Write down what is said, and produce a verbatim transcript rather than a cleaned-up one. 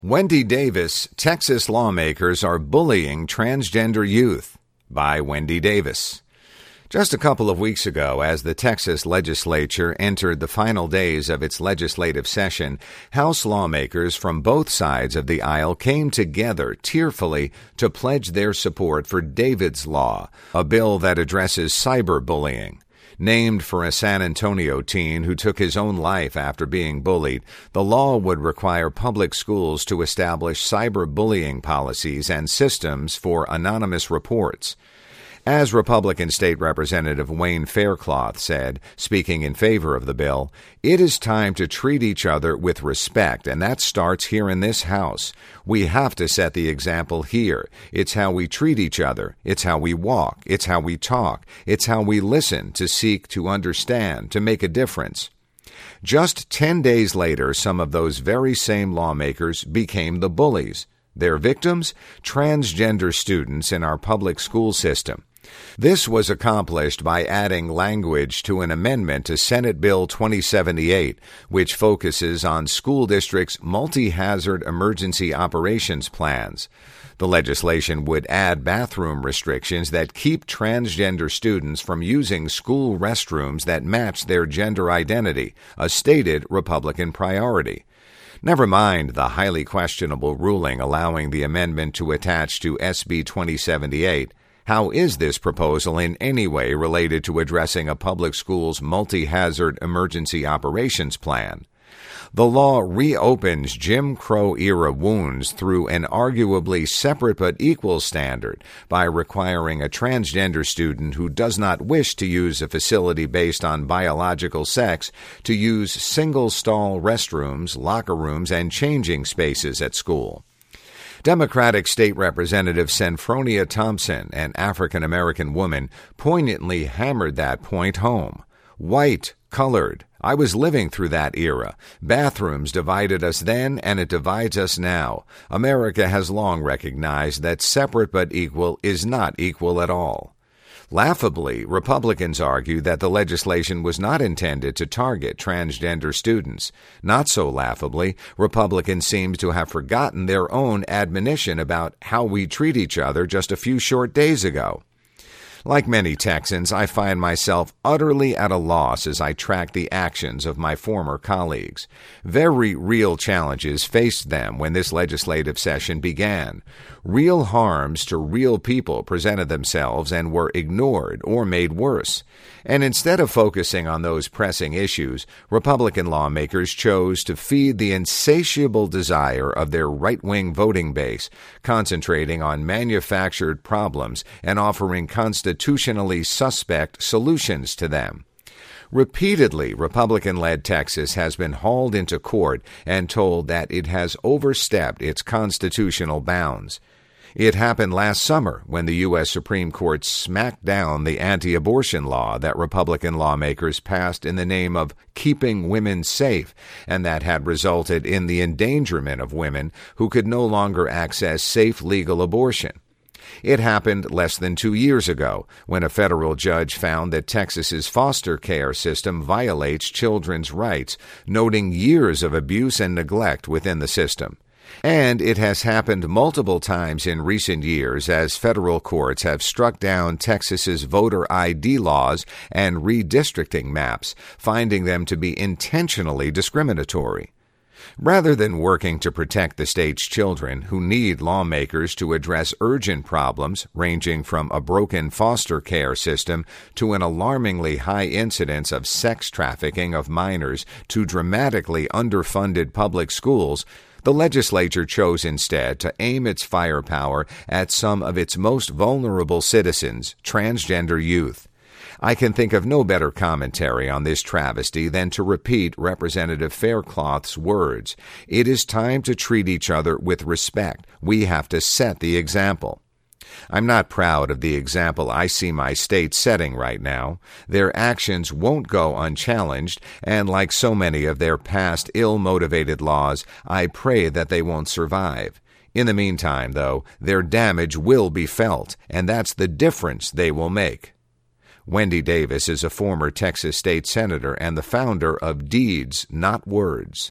Wendy Davis, Texas Lawmakers Are Bullying Transgender Youth, by Wendy Davis. Just a couple of weeks ago, as the Texas legislature entered the final days of its legislative session, House lawmakers from both sides of the aisle came together tearfully to pledge their support for David's Law, a bill that addresses cyberbullying. Named for a San Antonio teen who took his own life after being bullied, the law would require public schools to establish cyberbullying policies and systems for anonymous reports. As Republican State Representative Wayne Faircloth said, speaking in favor of the bill, "It is time to treat each other with respect, and that starts here in this House. We have to set the example here. It's how we treat each other. It's how we walk. It's how we talk. It's how we listen to seek to understand, to make a difference." Just ten days later, some of those very same lawmakers became the bullies. Their victims? Transgender students in our public school system. This was accomplished by adding language to an amendment to Senate Bill twenty seventy-eight, which focuses on school districts' multi-hazard emergency operations plans. The legislation would add bathroom restrictions that keep transgender students from using school restrooms that match their gender identity, a stated Republican priority. Never mind the highly questionable ruling allowing the amendment to attach to S B twenty seventy-eight. How is this proposal in any way related to addressing a public school's multi-hazard emergency operations plan? The law reopens Jim Crow-era wounds through an arguably separate but equal standard by requiring a transgender student who does not wish to use a facility based on biological sex to use single-stall restrooms, locker rooms, and changing spaces at school. Democratic State Representative Senfronia Thompson, an African-American woman, poignantly hammered that point home. White, colored. I was living through that era. Bathrooms divided us then, and it divides us now. America has long recognized that separate but equal is not equal at all. Laughably, Republicans argue that the legislation was not intended to target transgender students. Not so laughably, Republicans seem to have forgotten their own admonition about how we treat each other just a few short days ago. Like many Texans, I find myself utterly at a loss as I track the actions of my former colleagues. Very real challenges faced them when this legislative session began. Real harms to real people presented themselves and were ignored or made worse. And instead of focusing on those pressing issues, Republican lawmakers chose to feed the insatiable desire of their right-wing voting base, concentrating on manufactured problems and offering constitutionally suspect solutions to them. Repeatedly, Republican-led Texas has been hauled into court and told that it has overstepped its constitutional bounds. It happened last summer when the U S Supreme Court smacked down the anti-abortion law that Republican lawmakers passed in the name of keeping women safe, and that had resulted in the endangerment of women who could no longer access safe legal abortion. It happened less than two years ago when a federal judge found that Texas's foster care system violates children's rights, noting years of abuse and neglect within the system. And it has happened multiple times in recent years as federal courts have struck down Texas's voter I D laws and redistricting maps, finding them to be intentionally discriminatory. Rather than working to protect the state's children who need lawmakers to address urgent problems ranging from a broken foster care system to an alarmingly high incidence of sex trafficking of minors to dramatically underfunded public schools, the legislature chose instead to aim its firepower at some of its most vulnerable citizens, transgender youth. I can think of no better commentary on this travesty than to repeat Representative Faircloth's words. It is time to treat each other with respect. We have to set the example. I'm not proud of the example I see my state setting right now. Their actions won't go unchallenged, and like so many of their past ill-motivated laws, I pray that they won't survive. In the meantime, though, their damage will be felt, and that's the difference they will make. Wendy Davis is a former Texas state senator and the founder of Deeds, Not Words.